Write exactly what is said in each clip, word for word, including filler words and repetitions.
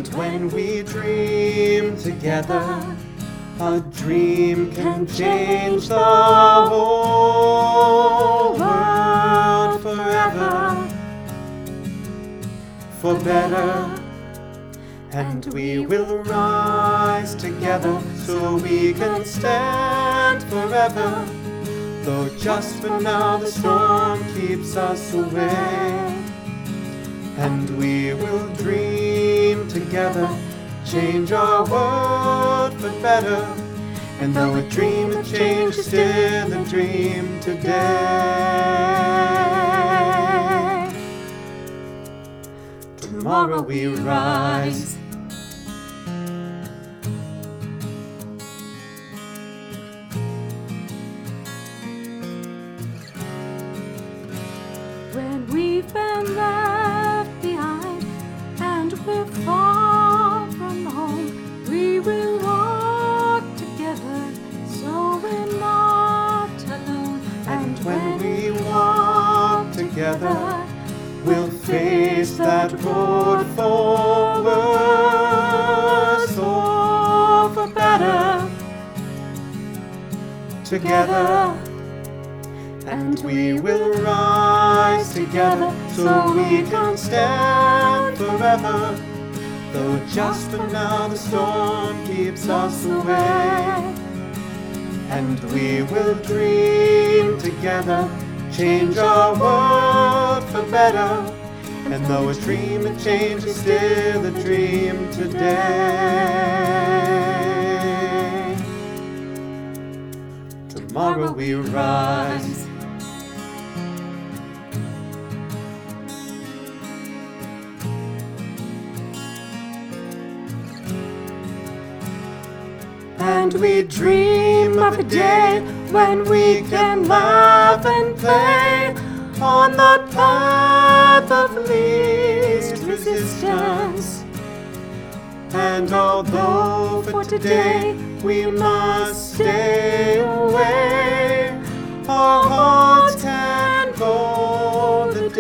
when we dream together, a dream can change the whole world forever, for better. And we will rise together so we can stand forever, though just for now the storm keeps us away. And we will dream together, change our world for better. And though a dream of change is still a dream today, tomorrow we rise. When we've been left behind and we're far from home, we will walk together so we're not alone. And when we walk together, we'll face that road forward, so for better, together. And we will rise together so we can stand forever, though just for now the storm keeps us away. And we will dream together, change our world for better. And though a dream of change is still a dream today, tomorrow we rise. And we dream of a day when we can laugh and play on the path of least resistance. And although for today we must stay away, our hearts can go the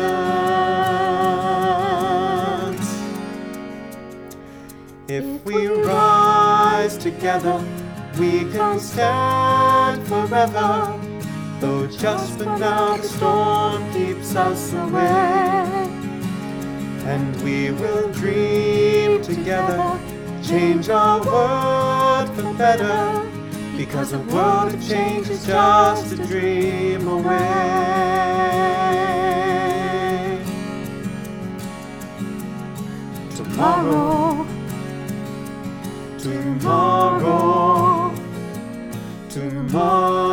distance. If we rise together, we can stand forever, though just for now the storm keeps us away. And we will dream together, change our world for better, because a world of change is just a dream away. Tomorrow, tomorrow, tomorrow.